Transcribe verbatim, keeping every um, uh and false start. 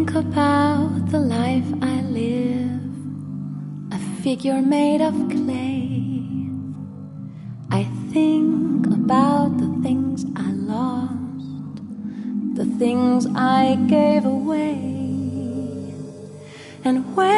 think about the life I live, a figure made of clay. I think about the things I lost, the things I gave away, and when